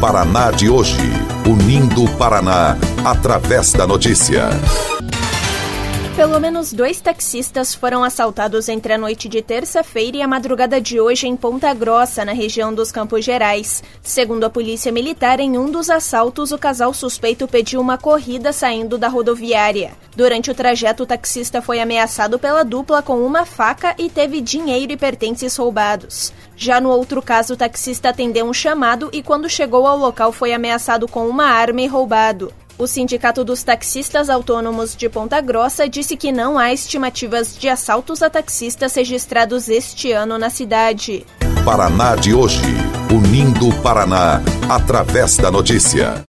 Paraná de hoje, unindo o Paraná através da notícia. Pelo menos 2 taxistas foram assaltados entre a noite de terça-feira e a madrugada de hoje em Ponta Grossa, na região dos Campos Gerais. Segundo a Polícia Militar, em um dos assaltos, o casal suspeito pediu uma corrida saindo da rodoviária. Durante o trajeto, o taxista foi ameaçado pela dupla com uma faca e teve dinheiro e pertences roubados. Já no outro caso, o taxista atendeu um chamado e, quando chegou ao local, foi ameaçado com uma arma e roubado. O Sindicato dos Taxistas Autônomos de Ponta Grossa disse que não há estimativas de assaltos a taxistas registrados este ano na cidade. Paraná de hoje, unindo o Paraná através da notícia.